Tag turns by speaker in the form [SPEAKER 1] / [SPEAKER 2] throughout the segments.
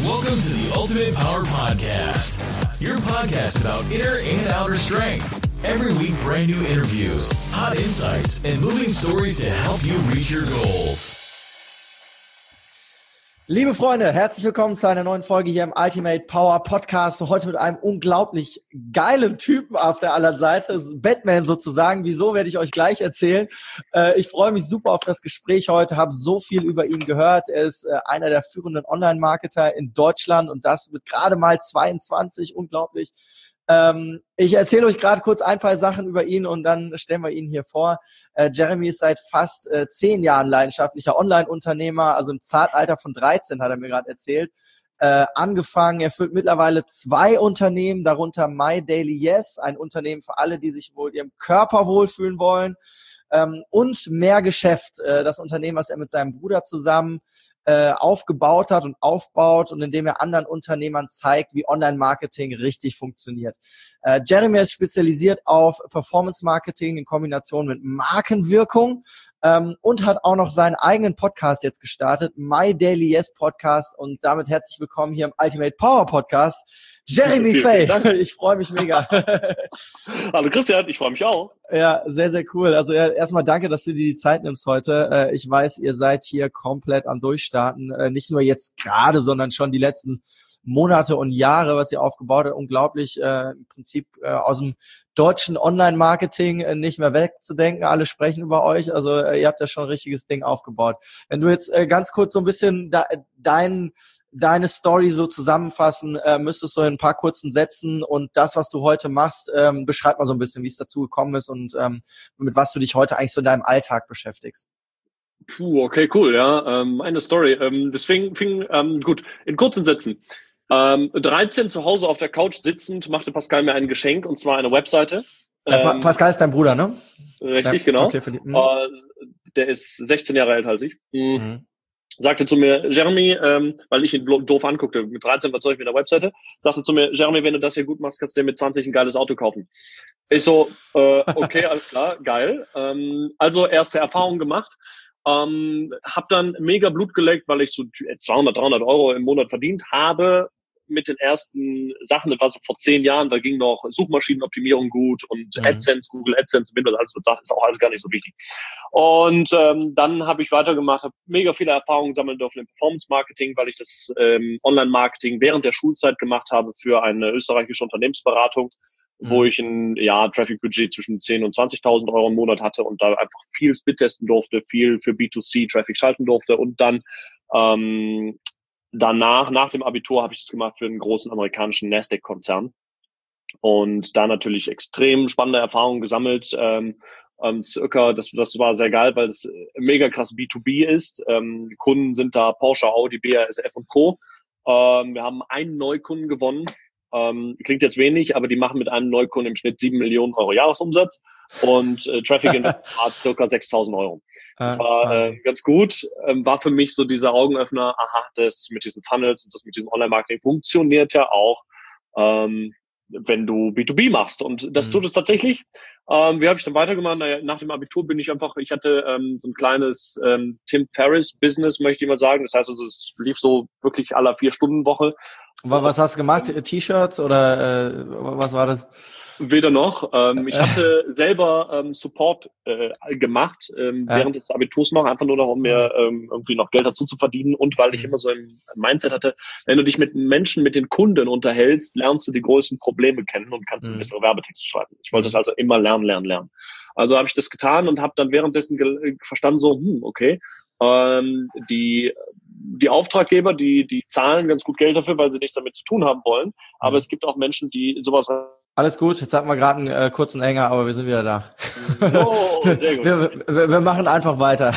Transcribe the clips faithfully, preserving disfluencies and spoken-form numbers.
[SPEAKER 1] Welcome to the Ultimate Power Podcast, your podcast about inner and outer strength. Every week, brand new interviews, hot insights, and moving stories to help you reach your goals.
[SPEAKER 2] Liebe Freunde, herzlich willkommen zu einer neuen Folge hier im Ultimate Power Podcast. Heute mit einem unglaublich geilen Typen auf der anderen Seite, Batman sozusagen. Wieso, werde ich euch gleich erzählen. Äh, ich freue mich super auf das Gespräch heute, habe so viel über ihn gehört. Er ist äh, einer der führenden Online-Marketer in Deutschland und das mit gerade mal zweiundzwanzig, unglaublich. Ähm, ich erzähle euch gerade kurz ein paar Sachen über ihn und dann stellen wir ihn hier vor. Äh, Jeremy ist seit fast äh, zehn Jahren leidenschaftlicher Online-Unternehmer, also im Zartalter von dreizehn hat er mir gerade erzählt, äh, angefangen. Er führt mittlerweile zwei Unternehmen, darunter My Daily Yes, ein Unternehmen für alle, die sich wohl ihrem Körper wohlfühlen wollen, ähm, und Mehr Geschäft, äh, das Unternehmen, was er mit seinem Bruder zusammen äh, aufgebaut hat und aufbaut und indem er anderen Unternehmern zeigt, wie Online-Marketing richtig funktioniert. Äh, Jeremy ist spezialisiert auf Performance-Marketing in Kombination mit Markenwirkung ähm, und hat auch noch seinen eigenen Podcast jetzt gestartet, My Daily Yes Podcast, und damit herzlich willkommen hier im Ultimate Power Podcast, Jeremy Fay. Ich freue mich mega.
[SPEAKER 3] Hallo Christian, ich freue mich auch.
[SPEAKER 2] Ja, sehr, sehr cool. Also erstmal danke, dass du dir die Zeit nimmst heute. Ich weiß, ihr seid hier komplett am Durchstarten. Nicht nur jetzt gerade, sondern schon die letzten Monate und Jahre, was ihr aufgebaut habt. Unglaublich, äh, im Prinzip äh, aus dem deutschen Online-Marketing äh, nicht mehr wegzudenken. Alle sprechen über euch. Also äh, ihr habt ja schon ein richtiges Ding aufgebaut. Wenn du jetzt äh, ganz kurz so ein bisschen da, dein, deine Story so zusammenfassen äh, müsstest, so in ein paar kurzen Sätzen, und das, was du heute machst, ähm, beschreib mal so ein bisschen, wie es dazu gekommen ist und ähm, mit was du dich heute eigentlich so in deinem Alltag beschäftigst.
[SPEAKER 3] Puh, okay, cool, ja. Ähm, eine Story. Ähm, deswegen fing, ähm, gut, in kurzen Sätzen. Ähm, dreizehn zu Hause auf der Couch sitzend machte Pascal mir ein Geschenk, und zwar eine Webseite.
[SPEAKER 2] Ja, pa-
[SPEAKER 3] Ähm,
[SPEAKER 2] Pascal ist dein Bruder, ne?
[SPEAKER 3] Richtig,
[SPEAKER 2] ja,
[SPEAKER 3] genau.
[SPEAKER 2] Okay, für die, mhm.
[SPEAKER 3] äh, der ist sechzehn Jahre älter als ich. Mhm.
[SPEAKER 2] Mhm.
[SPEAKER 3] Sagte zu mir, Jeremy, ähm, weil ich ihn doof anguckte, mit dreizehn, was soll ich mit der Webseite? Sagte zu mir, Jeremy, wenn du das hier gut machst, kannst du dir mit zwanzig ein geiles Auto kaufen. Ich so, äh, okay, alles klar, geil. Ähm, also erste Erfahrung gemacht. Ähm, hab dann mega Blut geleckt, weil ich so zweihundert, dreihundert Euro im Monat verdient habe mit den ersten Sachen. Das war so vor zehn Jahren, da ging noch Suchmaschinenoptimierung gut und
[SPEAKER 2] Mhm.
[SPEAKER 3] AdSense, Google AdSense, Windows, alles mit Sachen, ist auch alles gar nicht so wichtig. Und ähm, dann habe ich weitergemacht, habe mega viele Erfahrungen sammeln dürfen im Performance-Marketing, weil ich das ähm, Online-Marketing während der Schulzeit gemacht habe für eine österreichische Unternehmensberatung, wo ich ein ja, Traffic-Budget zwischen zehntausend und zwanzigtausend Euro im Monat hatte und da einfach viel Split testen durfte, viel für B zwei C Traffic schalten durfte. Und dann ähm, danach, nach dem Abitur, habe ich das gemacht für einen großen amerikanischen Nasdaq-Konzern und da natürlich extrem spannende Erfahrungen gesammelt. Ähm, ähm, circa, das, das war sehr geil, weil es mega krass B zwei B ist. Ähm, die Kunden sind da Porsche, Audi, B A S F und Co. Ähm, wir haben einen Neukunden gewonnen. Ähm, klingt jetzt wenig, aber die machen mit einem Neukunden im Schnitt sieben Millionen Euro Jahresumsatz und äh, Traffic Investment war circa sechstausend Euro. Das war äh, ganz gut. Ähm, war für mich so dieser Augenöffner, aha, das mit diesen Funnels und das mit diesem Online-Marketing funktioniert ja auch, ähm, wenn du B zwei B machst. Und das mhm. tut es tatsächlich. Ähm, wie habe ich dann weitergemacht? Naja, nach dem Abitur bin ich einfach, ich hatte ähm, so ein kleines ähm, Tim Ferriss-Business, möchte ich mal sagen. Das heißt also, es lief so wirklich aller vier Stunden Woche.
[SPEAKER 2] Was hast du gemacht? T-Shirts oder äh, was war das?
[SPEAKER 3] Weder noch. Ähm, ich hatte selber ähm, Support äh, gemacht ähm,
[SPEAKER 2] ja.
[SPEAKER 3] während des Abiturs noch, einfach nur noch, um mir ähm, irgendwie noch Geld dazu zu verdienen, und weil ich immer so ein Mindset hatte, wenn du dich mit Menschen, mit den Kunden unterhältst, lernst du die größten Probleme kennen und kannst mhm. bessere Werbetexte schreiben. Ich wollte das also immer lernen, lernen, lernen. Also habe ich das getan und habe dann währenddessen ge- verstanden, so, hm, okay, ähm, die die Auftraggeber, die die zahlen ganz gut Geld dafür, weil sie nichts damit zu tun haben wollen. Aber mhm. es gibt auch Menschen, die sowas...
[SPEAKER 2] Alles gut, jetzt hatten wir gerade einen äh, kurzen Hänger, aber wir sind wieder da.
[SPEAKER 3] So, sehr gut.
[SPEAKER 2] wir, wir, wir machen einfach weiter.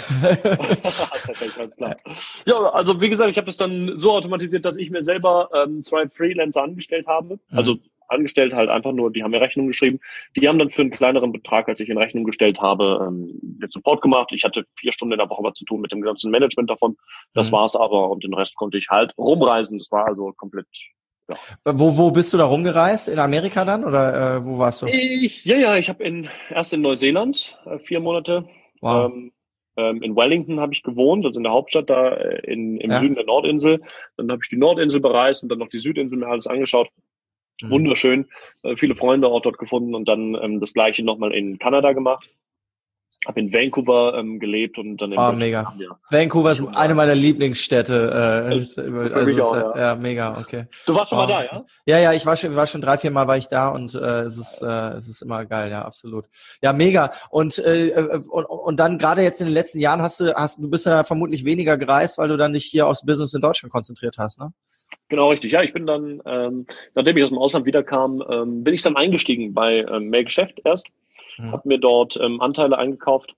[SPEAKER 3] Perfekt, alles klar. Ja, also wie gesagt, ich habe das dann so automatisiert, dass ich mir selber ähm, zwei Freelancer angestellt habe. Mhm. Also angestellt halt einfach nur, die haben mir Rechnung geschrieben. Die haben dann für einen kleineren Betrag, als ich in Rechnung gestellt habe, ähm, den Support gemacht. Ich hatte vier Stunden in der Woche was zu tun mit dem ganzen Management davon. Das mhm. war's aber, und den Rest konnte ich halt rumreisen. Das war also komplett... Ja.
[SPEAKER 2] Wo, wo bist du da rumgereist? In Amerika dann oder äh, wo warst du?
[SPEAKER 3] Ich, ja, ja, ich habe in, erst in Neuseeland äh, vier Monate.
[SPEAKER 2] Wow.
[SPEAKER 3] Ähm, ähm, in Wellington habe ich gewohnt, also in der Hauptstadt da in, im ja. Süden der Nordinsel. Dann habe ich die Nordinsel bereist und dann noch die Südinsel mir alles angeschaut. Mhm. Wunderschön, äh, viele Freunde auch dort gefunden und dann ähm, das Gleiche nochmal in Kanada gemacht. Habe in Vancouver ähm, gelebt und dann in
[SPEAKER 2] Oh, mega. Ja. Vancouver ist eine meiner Lieblingsstädte. Äh,
[SPEAKER 3] ist
[SPEAKER 2] also,
[SPEAKER 3] also, auch, ja.
[SPEAKER 2] ja, mega, okay.
[SPEAKER 3] Du warst schon
[SPEAKER 2] oh.
[SPEAKER 3] mal da, ja?
[SPEAKER 2] Ja, ja, ich war schon, war schon drei, vier Mal war ich da und äh, es ist, äh, es ist immer geil, ja, absolut. Ja, mega. Und äh, und, und dann gerade jetzt in den letzten Jahren hast du, hast du bist ja vermutlich weniger gereist, weil du dann dich hier aufs Business in Deutschland konzentriert hast, ne?
[SPEAKER 3] Genau, richtig. Ja, ich bin dann, ähm, nachdem ich aus dem Ausland wiederkam, ähm, bin ich dann eingestiegen bei ähm, Mehr Geschäft erst, mhm. habe mir dort ähm, Anteile eingekauft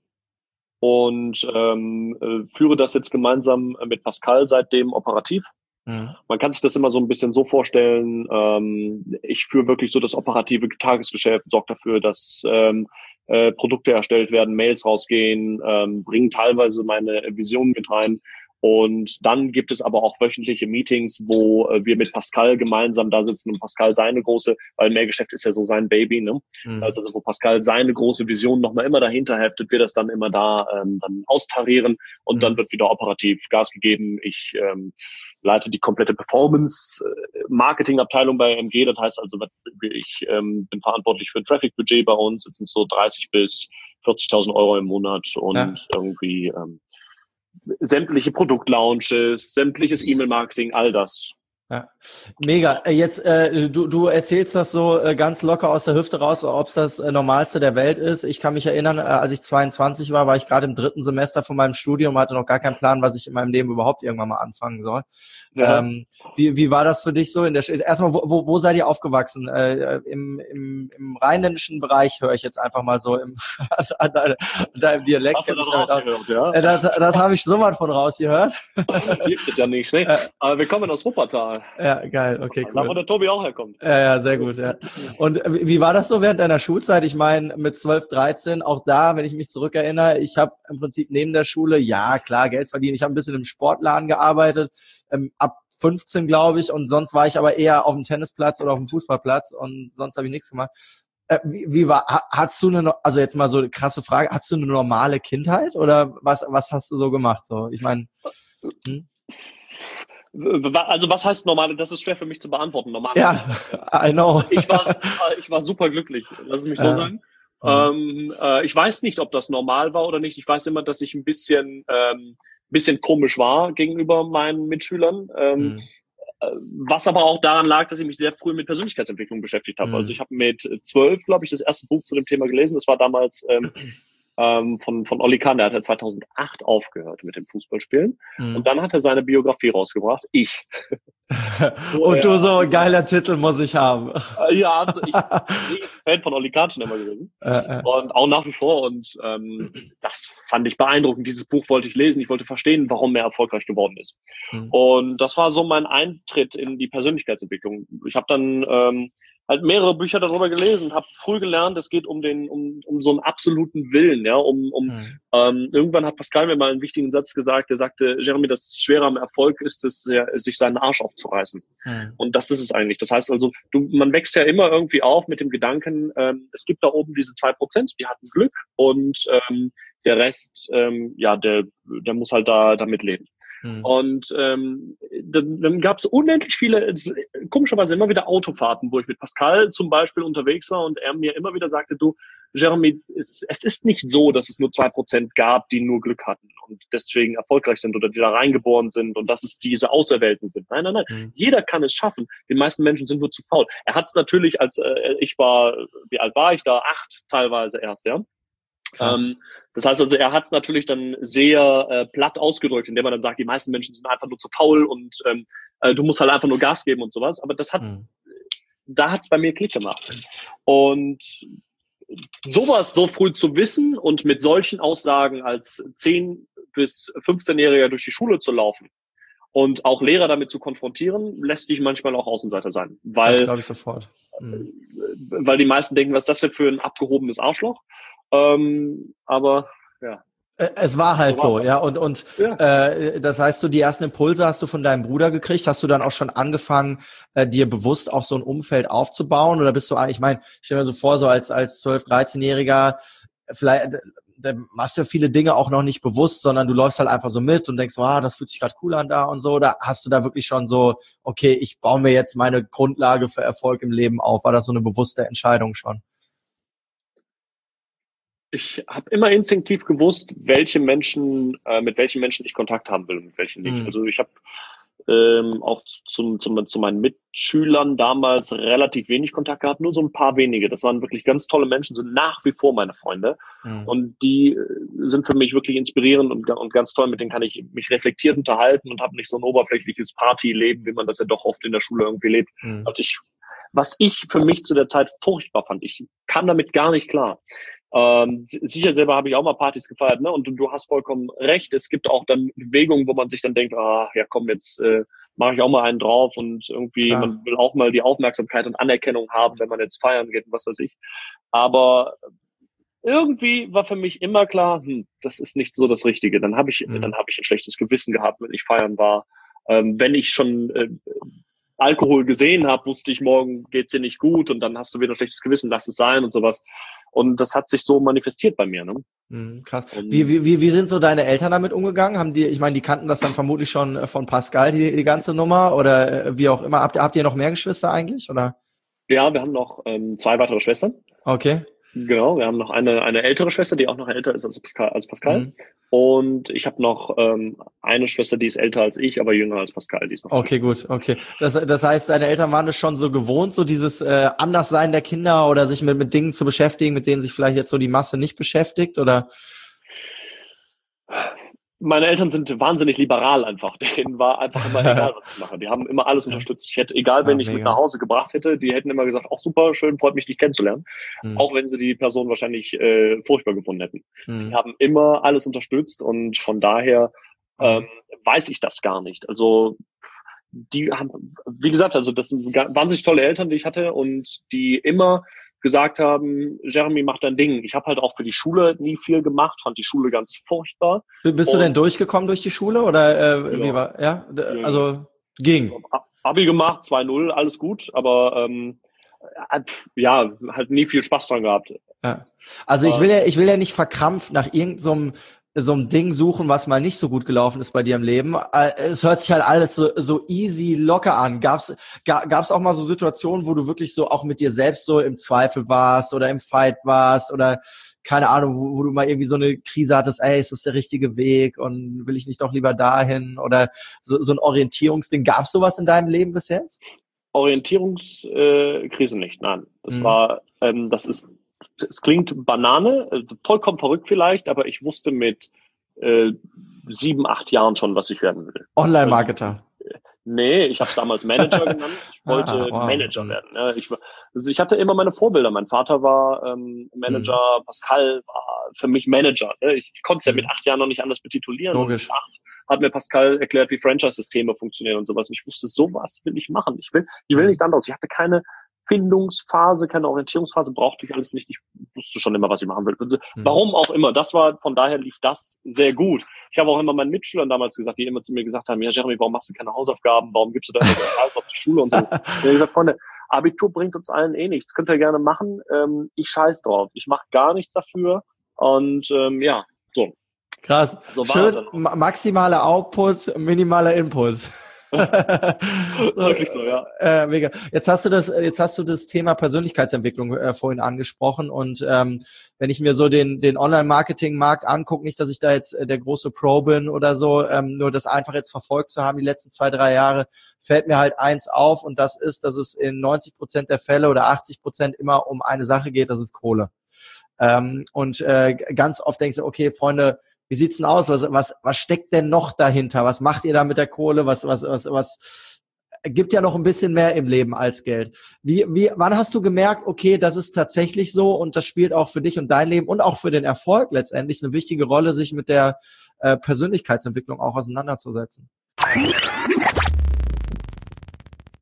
[SPEAKER 3] und ähm, äh, führe das jetzt gemeinsam mit Pascal seitdem operativ. Mhm. Man kann sich das immer so ein bisschen so vorstellen, ähm, ich führe wirklich so das operative Tagesgeschäft, sorge dafür, dass ähm, äh, Produkte erstellt werden, Mails rausgehen, ähm, bringe teilweise meine Visionen mit rein. Und dann gibt es aber auch wöchentliche Meetings, wo äh, wir mit Pascal gemeinsam da sitzen und Pascal seine große, weil Mehrgeschäft ist ja so sein Baby, ne? Mhm. Das heißt also, wo Pascal seine große Vision nochmal immer dahinter heftet, wir das dann immer da ähm, dann austarieren und mhm. dann wird wieder operativ Gas gegeben. Ich ähm, leite die komplette Performance-Marketing-Abteilung bei M G. Das heißt also, ich ähm, bin verantwortlich für ein Traffic-Budget bei uns. Das sind so dreißig bis vierzigtausend Euro im Monat und ja. irgendwie ähm, sämtliche Produktlaunches, sämtliches E-Mail-Marketing, all das.
[SPEAKER 2] Ja, mega. Jetzt, äh, du, du erzählst das so äh, ganz locker aus der Hüfte raus, ob es das äh, Normalste der Welt ist. Ich kann mich erinnern, äh, als ich zweiundzwanzig war, war ich gerade im dritten Semester von meinem Studium, hatte noch gar keinen Plan, was ich in meinem Leben überhaupt irgendwann mal anfangen soll. Ja. Ähm, wie, wie war das für dich so in der Sch- Erstmal, wo, wo, wo seid ihr aufgewachsen? Äh, im, im, Im rheinländischen Bereich höre ich jetzt einfach mal so im an deinem, deinem Dialekt.
[SPEAKER 3] Hast du das rausgehört, ja?
[SPEAKER 2] Äh, das das habe ich so weit von rausgehört.
[SPEAKER 3] Gibt es ja nicht, ne? Äh, Aber wir kommen aus Wuppertal.
[SPEAKER 2] Ja, geil, okay, cool.
[SPEAKER 3] Da, wo der Tobi auch herkommt.
[SPEAKER 2] Ja, ja, sehr gut, ja. Und wie war das so während deiner Schulzeit? Ich meine, mit zwölf, dreizehn, auch da, wenn ich mich zurückerinnere, ich habe im Prinzip neben der Schule, ja, klar, Geld verdient. Ich habe ein bisschen im Sportladen gearbeitet, ähm, ab fünfzehn, glaube ich, und sonst war ich aber eher auf dem Tennisplatz oder auf dem Fußballplatz und sonst habe ich nichts gemacht. Äh, wie, wie war, hattest du eine, also jetzt mal so eine krasse Frage, hattest du eine normale Kindheit oder was, was hast du so gemacht? So, ich meine, hm?
[SPEAKER 3] Also was heißt normal? Das ist schwer für mich zu beantworten. Normal.
[SPEAKER 2] Ja, I know.
[SPEAKER 3] Ich war, ich war super glücklich. Lass es mich so ja. sagen. Mhm. Ähm, äh, ich weiß nicht, ob das normal war oder nicht. Ich weiß immer, dass ich ein bisschen, ähm, bisschen komisch war gegenüber meinen Mitschülern. Ähm, mhm. Was aber auch daran lag, dass ich mich sehr früh mit Persönlichkeitsentwicklung beschäftigt habe. Mhm. Also ich habe mit zwölf, glaube ich, das erste Buch zu dem Thema gelesen. Das war damals ähm, ähm, von von Olli Kahn. Der hat ja zweitausendacht aufgehört mit dem Fußballspielen. Mhm. Und dann hat er seine Biografie rausgebracht. Ich.
[SPEAKER 2] Und du so, geiler Titel muss ich haben.
[SPEAKER 3] Ja, also ich bin Fan von Olli Kahn schon immer gewesen. Äh, äh. Und auch nach wie vor. Und ähm, das fand ich beeindruckend. Dieses Buch wollte ich lesen. Ich wollte verstehen, warum er erfolgreich geworden ist. Mhm. Und das war so mein Eintritt in die Persönlichkeitsentwicklung. Ich habe dann ähm, halt mehrere Bücher darüber gelesen, habe früh gelernt, es geht um den, um, um so einen absoluten Willen, ja, um, um mhm. ähm, irgendwann hat Pascal mir mal einen wichtigen Satz gesagt, der sagte, Jeremy, das Schwere am Erfolg ist es, sich seinen Arsch aufzureißen. Mhm. Und das ist es eigentlich. Das heißt also, du, man wächst ja immer irgendwie auf mit dem Gedanken, ähm, es gibt da oben diese zwei Prozent, die hatten Glück und ähm, der Rest, ähm, ja, der, der muss halt da damit leben. Hm. Und ähm, dann, dann gab es unendlich viele, komischerweise immer wieder Autofahrten, wo ich mit Pascal zum Beispiel unterwegs war und er mir immer wieder sagte, du, Jeremy, es, es ist nicht so, dass es nur zwei Prozent gab, die nur Glück hatten und deswegen erfolgreich sind oder die da reingeboren sind und dass es diese Auserwählten sind. Nein, nein, nein. Hm. Jeder kann es schaffen. Die meisten Menschen sind nur zu faul. Er hat es natürlich, als äh, ich war, wie alt war ich da? Acht teilweise erst, ja. Ähm, das heißt also, er hat es natürlich dann sehr äh, platt ausgedrückt, indem er dann sagt, die meisten Menschen sind einfach nur zu faul und ähm, äh, du musst halt einfach nur Gas geben und sowas. Aber das hat, mhm. da hat es bei mir Klick gemacht. Und sowas so früh zu wissen und mit solchen Aussagen als zehn- bis fünfzehnjähriger durch die Schule zu laufen und auch Lehrer damit zu konfrontieren, lässt dich manchmal auch Außenseiter sein. Weil,
[SPEAKER 2] das glaube ich sofort. Mhm.
[SPEAKER 3] Weil die meisten denken, was ist das denn für ein abgehobenes Arschloch? Ähm, aber ja.
[SPEAKER 2] Es war halt so, so ja. Und und ja. Äh, das heißt, so die ersten Impulse hast du von deinem Bruder gekriegt. Hast du dann auch schon angefangen, äh, dir bewusst auch so ein Umfeld aufzubauen? Oder bist du, ich meine, ich stell mir so vor, so als als zwölf-, dreizehnjähriger, vielleicht da machst du viele Dinge auch noch nicht bewusst, sondern du läufst halt einfach so mit und denkst, ah, das fühlt sich gerade cool an da und so. Oder hast du da wirklich schon so, okay, ich baue mir jetzt meine Grundlage für Erfolg im Leben auf? War das so eine bewusste Entscheidung schon?
[SPEAKER 3] Ich habe immer instinktiv gewusst, welche Menschen, äh, mit welchen Menschen ich Kontakt haben will und mit welchen nicht. Mhm. Also ich habe ähm, auch zum, zum, zu meinen Mitschülern damals relativ wenig Kontakt gehabt, nur so ein paar wenige. Das waren wirklich ganz tolle Menschen, sind nach wie vor meine Freunde. Mhm. Und die sind für mich wirklich inspirierend und, und ganz toll. Mit denen kann ich mich reflektiert unterhalten und habe nicht so ein oberflächliches Partyleben, wie man das ja doch oft in der Schule irgendwie lebt. Mhm. Also ich, was ich für mich zu der Zeit furchtbar fand, ich kam damit gar nicht klar. Ähm, sicher selber habe ich auch mal Partys gefeiert, ne? Und du, du hast vollkommen recht. Es gibt auch dann Bewegungen, wo man sich dann denkt, ah, ja komm, jetzt äh, mache ich auch mal einen drauf und irgendwie, Klar. Man will auch mal die Aufmerksamkeit und Anerkennung haben, wenn man jetzt feiern geht und was weiß ich. Aber irgendwie war für mich immer klar, hm, das ist nicht so das Richtige. Dann habe ich, mhm. dann habe ich ein schlechtes Gewissen gehabt, wenn ich feiern war. Ähm, wenn ich schon äh, Alkohol gesehen habe, wusste ich, morgen geht's dir nicht gut und dann hast du wieder ein schlechtes Gewissen, lass es sein und sowas. Und das hat sich so manifestiert bei mir, ne?
[SPEAKER 2] Mhm, krass. Und wie, wie, wie sind so deine Eltern damit umgegangen? Haben die, ich meine, die kannten das dann vermutlich schon von Pascal, die, die ganze Nummer oder wie auch immer. Habt ihr, habt ihr noch mehr Geschwister eigentlich, oder?
[SPEAKER 3] Ja, wir haben noch ähm, zwei weitere Schwestern.
[SPEAKER 2] Okay.
[SPEAKER 3] Genau, wir haben noch eine eine ältere Schwester, die auch noch älter ist als Pascal. Als Pascal. Mhm. Und ich habe noch ähm, eine Schwester, die ist älter als ich, aber jünger als Pascal. Die ist noch
[SPEAKER 2] okay, gut, okay. Das, das heißt, deine Eltern waren es schon so gewohnt, so dieses äh, Anderssein der Kinder oder sich mit, mit Dingen zu beschäftigen, mit denen sich vielleicht jetzt so die Masse nicht beschäftigt, oder?
[SPEAKER 3] Meine Eltern sind wahnsinnig liberal einfach. Denen war einfach immer egal, was ich mache. Die haben immer alles unterstützt. Ich hätte, egal, wenn ja, ich mega. mit nach Hause gebracht hätte, die hätten immer gesagt, auch super, schön, freut mich, dich kennenzulernen. Mhm. Auch wenn sie die Person wahrscheinlich äh, furchtbar gefunden hätten. Mhm. Die haben immer alles unterstützt und von daher ähm, weiß ich das gar nicht. Also die haben, wie gesagt, also das sind wahnsinnig tolle Eltern, die ich hatte und die immer gesagt haben, Jeremy, mach dein Ding. Ich habe halt auch für die Schule nie viel gemacht, fand die Schule ganz furchtbar.
[SPEAKER 2] Bist und, du denn durchgekommen durch die Schule oder äh, ja. wie war? Ja, also ging.
[SPEAKER 3] Abi gemacht, zwei null, alles gut, aber ähm, ja, halt nie viel Spaß dran gehabt.
[SPEAKER 2] Ja. Also ich will ja, ich will ja nicht verkrampft nach irgendeinem so ein Ding suchen, was mal nicht so gut gelaufen ist bei dir im Leben. Es hört sich halt alles so, so easy, locker an. Gab's, gab's auch mal so Situationen, wo du wirklich so auch mit dir selbst so im Zweifel warst oder im Fight warst oder keine Ahnung, wo, wo du mal irgendwie so eine Krise hattest, ey, ist das der richtige Weg und will ich nicht doch lieber dahin oder so, so ein Orientierungsding. Gab's sowas in deinem Leben bis jetzt?
[SPEAKER 3] Orientierungskrise nicht, nein. Das mhm. war, ähm, das ist Es klingt Banane, vollkommen verrückt vielleicht, aber ich wusste mit äh, sieben, acht Jahren schon, was ich werden will.
[SPEAKER 2] Online-Marketer?
[SPEAKER 3] Also, nee, ich habe es damals Manager genannt. Ich wollte ah, wow. Manager werden. Ja, ich, also ich hatte immer meine Vorbilder. Mein Vater war ähm, Manager, mhm. Pascal war für mich Manager. Ne? Ich, ich konnte es ja mit acht Jahren noch nicht anders betitulieren.
[SPEAKER 2] Logisch.
[SPEAKER 3] Und mit acht hat mir Pascal erklärt, wie Franchise-Systeme funktionieren und sowas. Und ich wusste, sowas will ich machen. Ich will, ich will nichts anderes. Ich hatte keine Findungsphase, keine Orientierungsphase, brauchte ich alles nicht. Ich wusste schon immer, was ich machen will. Also, mhm. Warum auch immer. Das war, von daher lief das sehr gut. Ich habe auch immer meinen Mitschülern damals gesagt, die immer zu mir gesagt haben, ja Jeremy, warum machst du keine Hausaufgaben? Warum gibst du da immer alles auf die Schule und so? Ich habe gesagt, Freunde, Abitur bringt uns allen eh nichts. Könnt ihr gerne machen. Ähm, ich scheiß drauf. Ich mache gar nichts dafür. Und ähm, ja, so.
[SPEAKER 2] Krass. So schön, maximaler Output, minimaler Input.
[SPEAKER 3] Wirklich so, ja.
[SPEAKER 2] Äh, mega. Jetzt hast du das, jetzt hast du das Thema Persönlichkeitsentwicklung äh, vorhin angesprochen und ähm, wenn ich mir so den den Online-Marketing-Markt angucke, nicht, dass ich da jetzt äh, der große Pro bin oder so, ähm, nur das einfach jetzt verfolgt zu haben die letzten zwei, drei Jahre, fällt mir halt eins auf und das ist, dass es in neunzig Prozent der Fälle oder achtzig Prozent immer um eine Sache geht, das ist Kohle. Ähm, und äh, ganz oft denkst du, okay, Freunde, wie sieht's denn aus? Was, was, was steckt denn noch dahinter? Was macht ihr da mit der Kohle? Was, was, was, was gibt ja noch ein bisschen mehr im Leben als Geld. Wie, wie, wann hast du gemerkt, okay, das ist tatsächlich so und das spielt auch für dich und dein Leben und auch für den Erfolg letztendlich eine wichtige Rolle, sich mit der äh, Persönlichkeitsentwicklung auch auseinanderzusetzen?